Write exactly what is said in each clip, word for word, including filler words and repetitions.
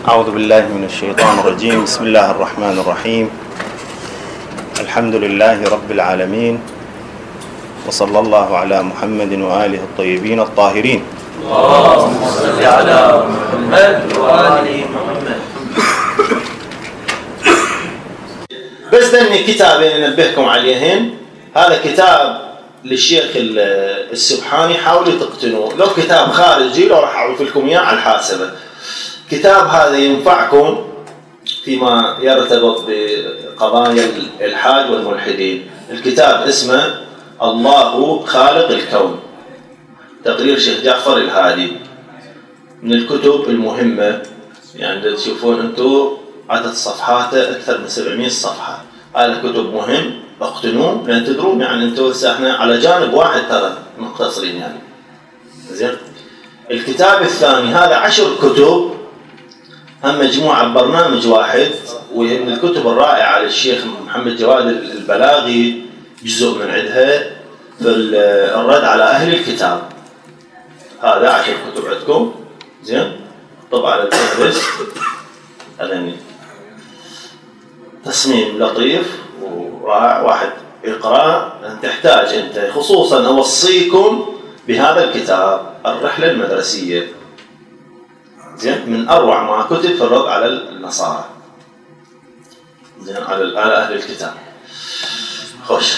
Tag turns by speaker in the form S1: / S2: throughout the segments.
S1: أعوذ بالله من الشيطان الرجيم. بسم الله الرحمن الرحيم. الحمد لله رب العالمين، وصلى الله على محمد وآله الطيبين الطاهرين.
S2: اللهم صل على محمد وآل محمد.
S1: بس ذني كتابين ننبهكم عليهن. هذا كتاب للشيخ السبحاني، حاولوا تقتنوه. لو كتاب خارجي لو راح أعرف لكم إياه على الحاسبة. كتاب هذا ينفعكم فيما يرتبط بقضايا الإلحاد والملحدين. الكتاب اسمه الله خالق الكون، تقرير شيخ جعفر الهادي، من الكتب المهمة. يعني تشوفون أنتم عدد صفحاته أكثر من سبعمائة صفحة. هذا كتب مهم، اقتنوه لأن تدرون يعني أنتم احنا على جانب واحد ترى مقتصرين يعني. زين. الكتاب الثاني هذا عشر كتب، هم مجموعة برنامج واحد، وهي من الكتب الرائعة للشيخ محمد جواد البلاغي، جزء من عندها في الرد على أهل الكتاب. هذا عشر كتب عندكم. زين. طبعا الفهرس هذا تصميم لطيف ورائع، واحد يقرأ. تحتاج أنت خصوصا أوصيكم بهذا الكتاب، الرحلة المدرسية. زين. من أروع ما كتب في الرد على النصارى. زين. على أهل الكتاب. خوش.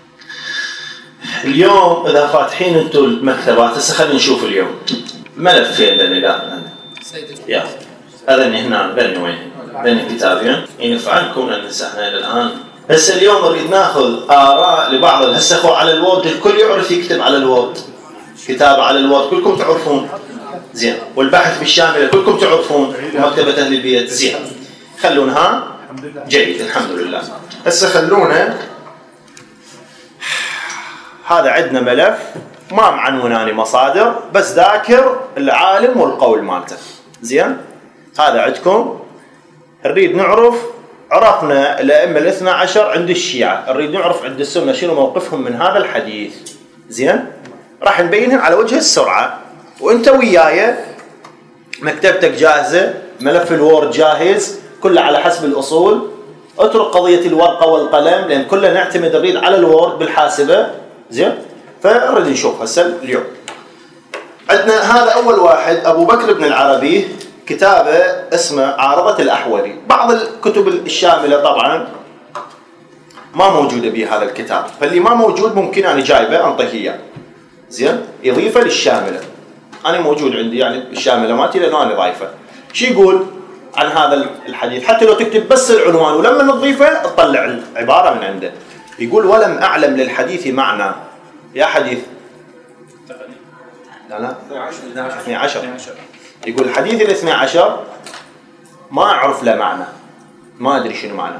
S1: اليوم إذا فاتحين أنتم المكتبات، هسه خلينا نشوف اليوم ملفين لأني لا يا هذني هنا بيني وين بين الكتابين ينفعنكم، لأن احنا إلى الآن هسه اليوم نريد ناخذ آراء لبعض. هسه أخو على الوورد الكل يعرف يكتب على الوورد، كتابة على الوورد كلكم تعرفون. زين. والبحث بالشاملة كلكم تعرفون، مكتبة أهل البيت. زين. خلونها جيد الحمد لله. هسه خلونا هذا عندنا ملف ما معنوناني مصادر، بس ذاكر العالم والقول مالته. زين. هذا عندكم. نريد نعرف، عرفنا الأئمة الاثنى عشر عند الشيعة، نريد نعرف عند السنة شنو موقفهم من هذا الحديث. زين. راح نبينهم على وجه السرعة، وانت وياي مكتبتك جاهزة، ملف الوورد جاهز، كله على حسب الأصول. اترك قضية الورقة والقلم لأن كلنا نعتمد نريد على الوورد بالحاسبة. زين. فنريد نشوف هسه اليوم. عندنا هذا أول واحد أبو بكر بن العربي، كتابه اسمه عارضة الأحولي. بعض الكتب الشاملة طبعا ما موجودة بهذا الكتاب، فاللي ما موجود ممكن أنا جايبه أنطيه إياه. زين. يضيفه للشاملة. أنا موجود عندي يعني الشاملة مالتي لأنه أنا ضايفه. شو يقول عن هذا الحديث؟ حتى لو تكتب بس العنوان ولما نضيفه تطلع العبارة من عنده. يقول ولم أعلم للحديث معنى. يا حديث لا لا اثني عشر. يقول الحديث الاثني عشر ما أعرف له معنى، ما أدري شنو معنى.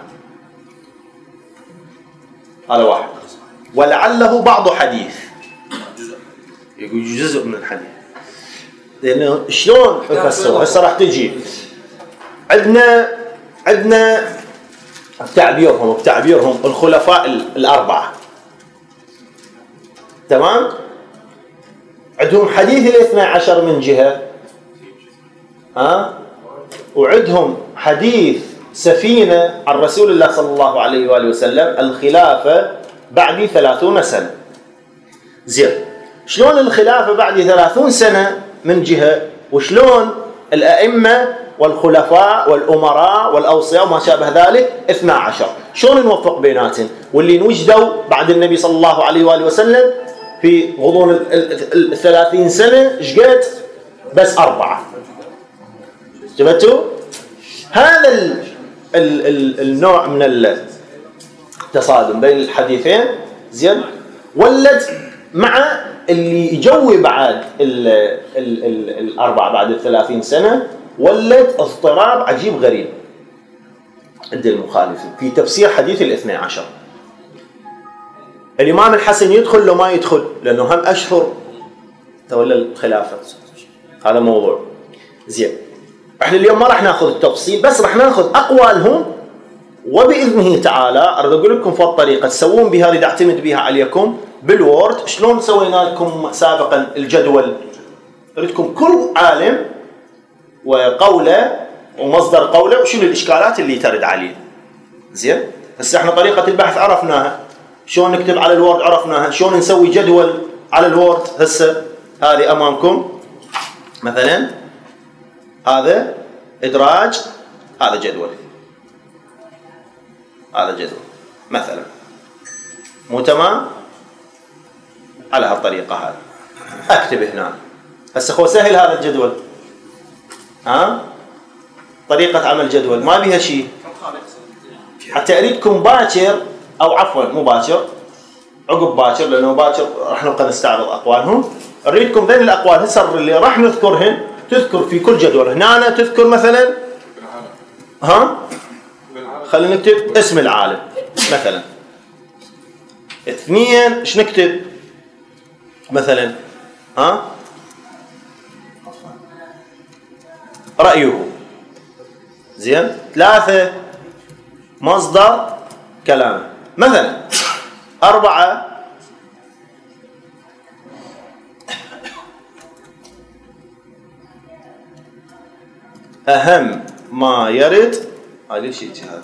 S1: هذا واحد. ولعله بعض حديث، يقول جزء من الحديث. لأنه شلون نفسره هسه راح تجي عندنا عندنا بتعبيرهم بتعبيرهم الخلفاء الأربعة. تمام. عندهم حديث الاثنى عشر من جهة، ها، وعندهم حديث سفينة عن رسول الله صلى الله عليه وآله وسلم الخلافة بعد ثلاثون سنة. زين. شلون الخلافة بعد ثلاثون سنة من جهة، وشلون الأئمة والخلفاء والأمراء والأوصياء وما شابه ذلك اثنى عشر، شلون نوفق بيناتهم؟ واللي نوجدوا بعد النبي صلى الله عليه وآله وسلم في غضون الثلاثين سنة شقد؟ بس أربعة. شفتوا؟ هذا ال ال ال النوع من التصادم بين الحديثين. زين. ولد مع اللي يجوي بعد ال ال ال الأربعة بعد الثلاثين سنة، ولد اضطراب عجيب غريب عند المخالفين في تفسير حديث الاثني عشر. الإمام الحسن يدخل لو ما يدخل، لأنه هم أشهر تولى الخلافة. هذا موضوع. زين. احنا اليوم ما راح ناخذ التفصيل، بس راح ناخذ أقوالهم، وبإذنه تعالى أريد أقول لكم في الطريقة تسوون بها، أريد أعتمد بها عليكم بالوورد. شلون سوينا لكم سابقا الجدول؟ أريدكم كل عالم وقوله ومصدر قوله وشنو الإشكالات اللي ترد عليه. زين، هسه احنا طريقة البحث عرفناها، شلون نكتب على الوورد عرفناها، شلون نسوي جدول على الوورد. هسه هذه أمامكم مثلا، هذا إدراج، هذا جدول، هذا جدول مثلا، مو تمام؟ على هالطريقة هذه أكتب هنا. هسه هو سهل هذا الجدول، ها؟ طريقة عمل جدول ما بيها شيء، حتى أريدكم باكر أو عفوا مو باكر، عقب باكر، لأنه باكر راح نبقى نستعرض أقوالهم. أريدكم ذين الأقوال هسه اللي راح نذكرهن تذكر في كل جدول. هنا أنا تذكر مثلا، ها؟ خلينا نكتب اسم العالم مثلا. اثنين ايش نكتب مثلا؟ ها؟ رأيه. زين. ثلاثة مصدر كلامه مثلا. أربعة أهم ما يرد، هذا شيء هذا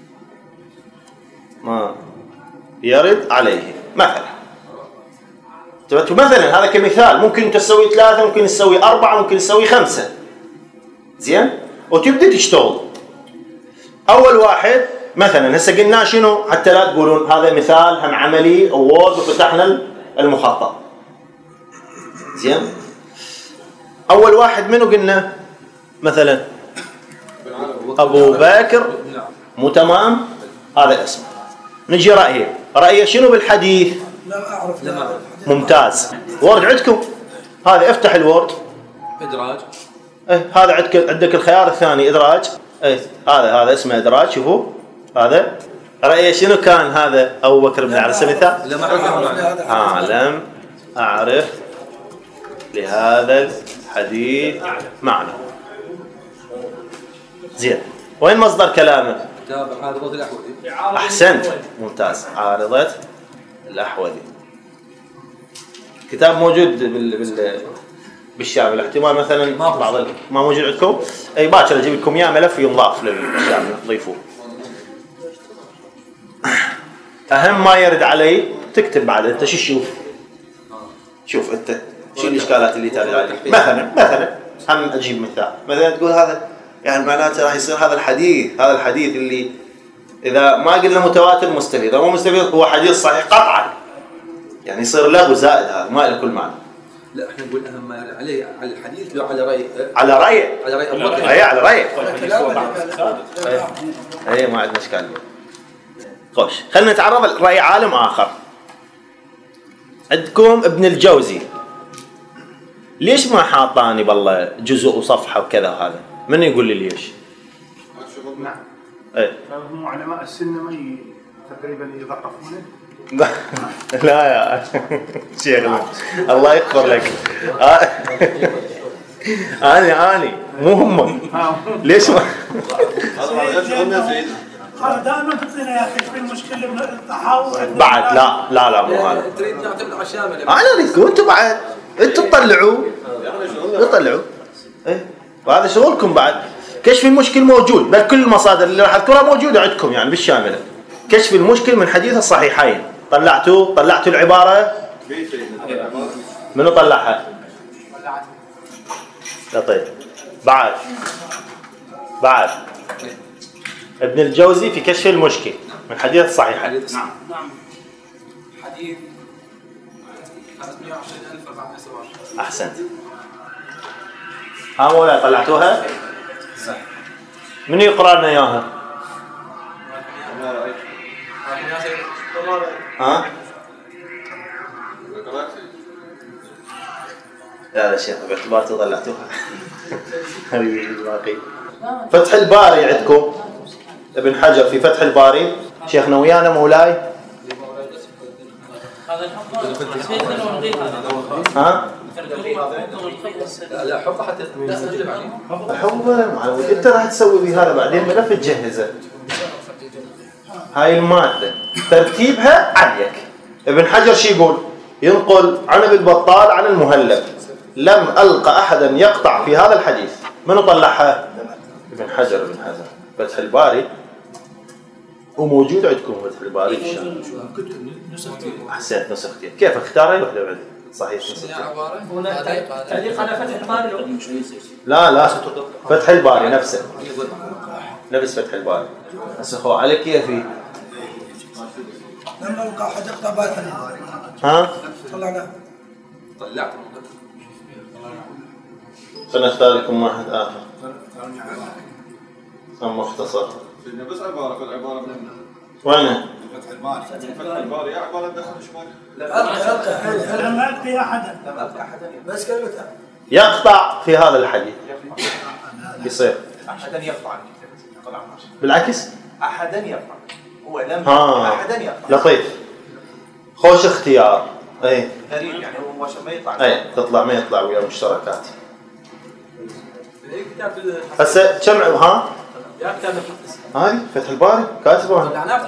S1: ما يرد عليه مثلا. مثلا هذا كمثال، ممكن تسوي ثلاثة، ممكن تسوي أربعة، ممكن تسوي خمسة. زين، وتبدأ تشتغل. أول واحد مثلا هسه قلنا شنو حتى لا تقولون هذا مثال هم عملي وورد وفتحنا المخطط. زين، أول واحد منو قلنا مثلا؟ أبو بكر، مو تمام؟ هذا اسمه. نجي رأيه، رأيه شنو بالحديث؟
S3: لا أعرف. لا أعرف.
S1: ممتاز. وورد عندكم هذا، افتح الوورد.
S3: إدراج.
S1: إيه هذا عندك، عندك الخيار الثاني إدراج. إيه هذا هذا اسمه إدراج. شوفوا هذا رأيه شنو كان هذا؟ أبو بكر بن على سبيل المثال.
S3: لم أعرف.
S1: آه لم أعرف لهذا الحديث معنى. زين، وين مصدر كلامه؟
S3: كتاب عارضة الأحوذي.
S1: أحسنت، ممتاز. عارضة الأحوذي كتاب موجود بال بال بالشامل. احتمال مثلا بعض ال... ما موجود عندكم، اي باكر اجيب لكم اياه ملف ينضاف للشامل تضيفوه. اهم ما يرد علي تكتب بعد انت شو تشوف. شوف انت شو الاشكالات اللي ترد عليك. مثلا مثلا هم اجيب مثال، مثلا تقول هذا يعني معناته راح يصير هذا الحديث، هذا الحديث اللي اذا ما قلنا متواتر مستفيد، اذا مو مستفيد هو حديث صحيح قطعا، يعني يصير لغو زائد، هذا ما له كل معنى.
S3: لا احنا نقول اهم ما يرد عليه على الحديث لو على راي
S1: على راي
S3: على راي ابو بكر.
S1: اي على راي اي ما عندنا اشكال. خوش، خلينا نتعرض لراي عالم اخر. عندكم ابن الجوزي، ليش ما حاطاني بالله جزء وصفحه وكذا؟ هذا من يقول لي ليش؟
S4: نعم.
S1: ايه
S4: هم علماء السنه ما تقريبا يضعفونه.
S1: لا يا شيخ الله يغفر لك. أنا أنا مو هم. ليش ما؟
S4: هذا دائما تعطينا يا أخي في المشكلة من التحول.
S1: بعد لا لا لا مو هذا.
S3: تريد نعتمد على الشامل.
S1: أنا أريدكم أنتم بعد أنتم تطلعوا تطلعوا. إيه وهذا شغلكم بعد. كشف المشكل موجود، بل كل المصادر اللي راح أذكرها موجودة عندكم يعني بالشاملة. كشف المشكل من حديث الصحيحين. طلعتوا طلعتوا العبارة؟ منو طلعها؟ لا طيب بعد بعد ابن الجوزي في كشف المشكل من حديث الصحيحين.
S4: نعم نعم.
S3: حديث خمسمائة وعشرين ألف وأربعمائة وسبعة وعشرين.
S1: أحسنت. ها مولاي طلعتوها؟
S3: صح.
S1: من يقرأ لنا إياها؟ ها؟ لا لا شيخ باعتبار طلعتوها. فتح الباري عندكم ابن حجر في فتح الباري. شيخنا ويانا مولاي. ها؟
S3: لا حطه حتى نسجل بعدين.
S1: حطه معلومات انت راح تسوي بهذا بعدين ملف تجهزه. هاي المادة ترتيبها عليك. ابن حجر شي يقول؟ ينقل عن ابن البطال عن المهلب: لم ألقى أحدا يقطع في هذا الحديث. من طلعها؟ ابن حجر ابن حجر فتح الباري وموجود عندكم فتح الباري في الشام. احسنت نسختي. كيف اختار اي وحده بعد؟ صحيح نسختي.
S2: تعليق على فتح الباري.
S1: لا لا فتح الباري نفسه نفس فتح الباري. نسخوه على كيفي.
S4: لما وقع حديقة باطل
S1: ها؟
S4: طلعنا
S3: طلعت
S1: فنختار لكم واحد آخر أم مختصر.
S5: بس عبارة في العبارة
S1: وينه؟
S5: فتح الباري فتح الباري يا عبارة دخل شمال.
S4: لم ألقي أحدا بس كلمتها
S1: يقطع في هذا الحديث يصير
S6: أحدا يقطع
S1: بالعكس
S6: أحدا يقطع هو لم
S1: ها
S6: أحدا يقطع.
S1: لطيف خوش اختيار. اي
S6: غريب يعني هو مباشرة ما يطلع.
S1: اي تطلع ما يطلع ويا مشتركات. هسه كم ها؟ هاي فتح الباري كاتبه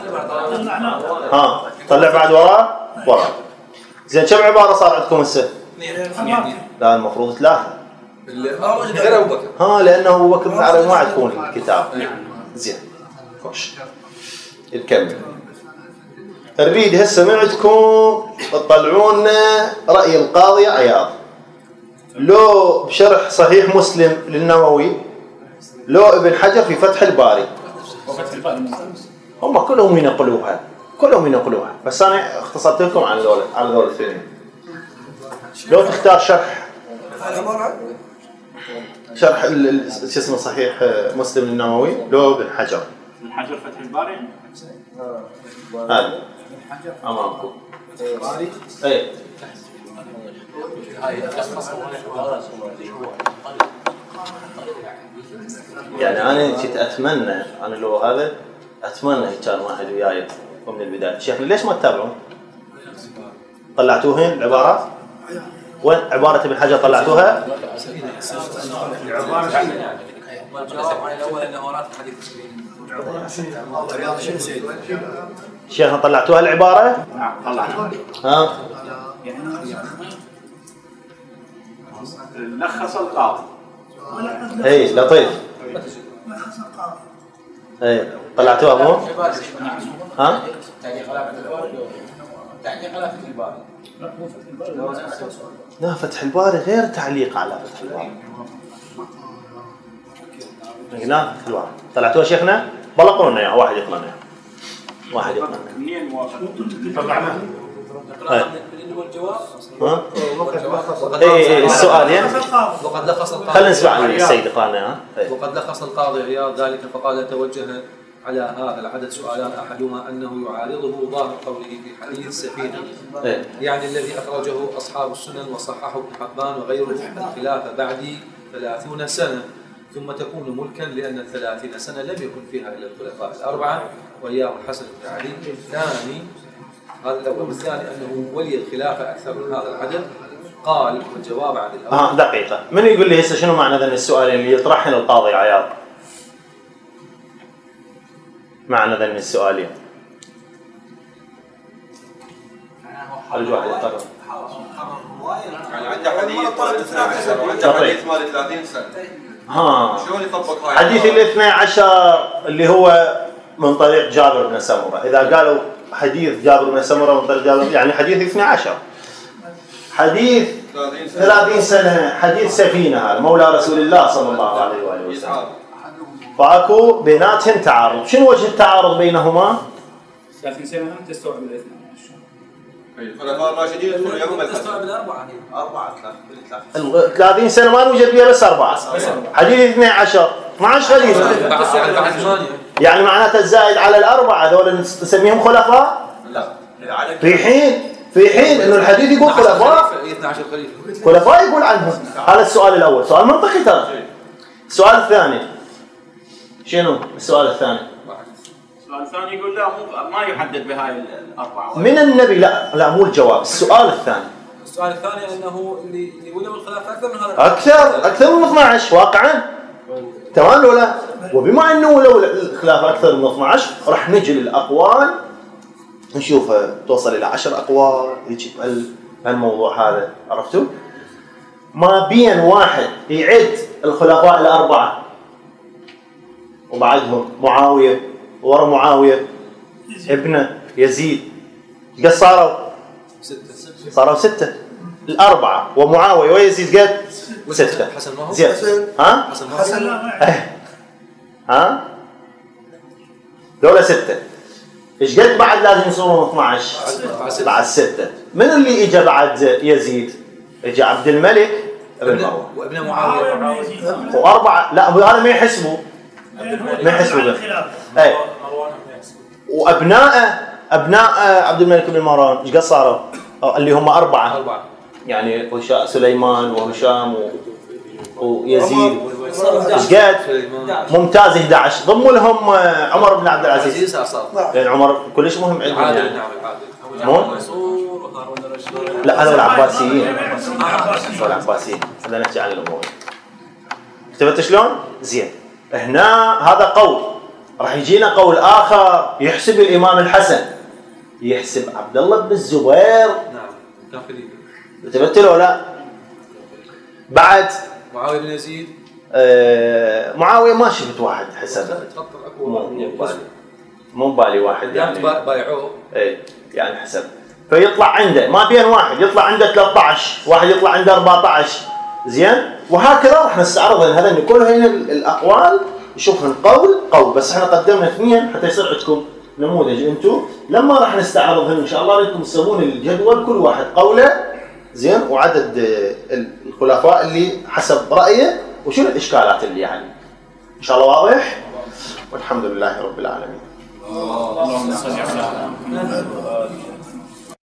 S1: ها طلع بعد وراه وراه. زين كم عبارة صار عندكم هسه؟ لا المفروض ثلاثة
S3: غير أبو بكر.
S1: ها لأنه أبو بكر على ما تكون الكتاب. زين خوش نكمل. نريد هسه من عندكم تطلعون رأي القاضي عياض لو بشرح صحيح مسلم للنووي لو ابن حجر في فتح الباري. هم كلهم ينقلوها كلهم ينقلوها بس أنا اختصرت لكم على ذول على ذول الاثنين. لو تختار شرح شرح شو اسمه صحيح مسلم للنووي لو ابن حجر.
S7: ابن حجر فتح الباري
S1: هذا أمامكم. أي يعني أنا كنت أتمنى أنا لو هذا أتمنى كان واحد وياي ومن البداية. شيخنا ليش ما تتابعون؟ طلعتوهن العبارات؟ وين عبارة ابن حجر طلعتوها؟ شيخنا طلعتوها العبارة؟
S7: نعم طلعنا.
S1: ها؟
S7: لخص القاضي.
S1: اي لطيف. اي طلعتوها مو؟ ها؟ لا فتح الباري غير تعليق على فتح الباري. هنا فتح الباري طلعتوها شيخنا؟ بلقوا لنا اياها واحد يقرا لنا واحد يقرا لنا.
S7: منين موافق؟ طلعنا.
S1: ها؟ اي اي السؤال يعني
S3: وقد لخص القاضي.
S1: خلينا نسمع السيد يقرا لنا.
S3: وقد لخص القاضي عياض ذلك فقال توجه على هذا العدد سؤالان احدهما انه يعارضه ظاهر قوله في حديث السفينه يعني الذي اخرجه اصحاب السنن وصححه ابن حبان وغيره الخلافه بعد ثلاثين سنه ثم تكون ملكا لان الثلاثين سنه لم يكن فيها الا الخلفاء الاربعه واياه الحسن بن علي. الثاني هذا الاول. الثاني انه ولي الخلافه اكثر من هذا العدد. قال والجواب عن الاول.
S1: اه دقيقه من يقول لي هسه شنو معنى ذن السؤالين اللي يطرحهم القاضي عياض؟ معنى ذن السؤالين خرج واحد يقرر.
S5: يعني عنده حديث عنده حديث مال ثلاثين سنة.
S1: ها
S5: شلون يطبق هاي
S1: حديث الاثنى عشر اللي هو من طريق جابر بن سمرة. إذا قالوا حديث جابر بن سمرة من طريق جابر يعني حديث اثنى عشر. حديث ثلاثين سنة حديث سفينة هذا مولى رسول الله صلى الله عليه وآله وسلم. فاكو بيناتهم تعارض. شنو وجه التعارض بينهما؟
S7: ثلاثين سنة هم تستوعب الاثنين.
S5: الخلفاء الراشدين يدخلوا يوم
S6: تستوعب الأربعة أربعة
S1: ثلاثين سنة ما نوجد فيها بس أربعة. حديث اثنى عشر اثنا عشر خليفة. يعني معناته الزائد على الأربعة هذول نسميهم خلفاء؟
S6: لا.
S1: في حين في حين إنه الحديث يقول خلفاء. خلفاء يقول عنهم. هذا السؤال الأول سؤال منطقي ترى. السؤال الثاني شنو السؤال الثاني؟
S7: السؤال الثاني يقول لا مو ما يحدد بهاي الأربعة.
S1: من النبي لا لا مو الجواب. السؤال الثاني.
S3: السؤال الثاني انه اللي اللي ولوا الخلافه اكثر من هذا.
S1: اكثر اكثر من اثنا عشر واقعا. تمام ولا؟ وبما انه ولو الخلافه اكثر من اثنا عشر راح نجي للاقوال نشوفها توصل الى عشر اقوال يجي الموضوع هذا. عرفتوا؟ ما بين واحد يعد الخلفاء الاربعه وبعدهم معاوية، ورا معاوية ابنه يزيد، قد صاروا
S3: ستة
S1: صاروا ستة. الأربعة ومعاوية ويزيد قد ستة.
S3: حسن ما هو؟
S1: زين ها؟
S3: حسن ما هو؟
S4: حسن
S1: إيه. ها؟ دولة ستة. إيش قد بعد لازم يصيرون اثنا عشر؟ بعد ستة. من اللي إجا بعد يزيد؟ إجا عبد الملك ابن مروان
S3: وابن معاوية
S1: وأربعة. لا هذا ما يحسبوا، ما يحسبوا به. إيه. وأبناء أبناء عبد الملك بن مروان إيش قد صاروا؟ اللي هم أربعة.
S3: أربعة
S1: يعني سليمان وهشام ويزيد. إيش قد؟ ممتاز أحد عشر. ضموا لهم عمر بن عبد العزيز. لأن عمر كلش مهم عندنا.
S3: عادل.
S1: يعني.
S3: نعم عادل.
S1: مو؟ لا هذول العباسيين. هذول العباسيين. هذا نحكي عن الأمور. اكتبت شلون؟ زين. هنا هذا قول. راح يجينا قول آخر يحسب الإمام الحسن، يحسب عبد الله بن الزبير.
S3: نعم كان خليفة.
S1: اكتبت له لا؟ بعد
S3: معاوية بن يزيد.
S1: آه معاوية ما شفت واحد حسب.
S3: تفضل أكو
S1: مو بالي مو بالي واحد يعني.
S3: بايعوه.
S1: ايه يعني حسب. فيطلع عنده ما بين واحد يطلع عنده ثلاثة عشر، واحد يطلع عنده أربعة عشر. زين؟ وهكذا راح نستعرض هذا كل هنا الأقوال. شوف القول قول، بس احنا قدمنا اثنين حتى يصير عندكم نموذج انتم لما راح نستعرضهم ان شاء الله انكم تسوون الجدول كل واحد قوله. زين؟ وعدد الخلفاء اللي حسب رأيه وشنو الاشكالات اللي يعني. ان شاء الله واضح؟ والحمد لله رب العالمين.
S7: اللهم صل على محمد.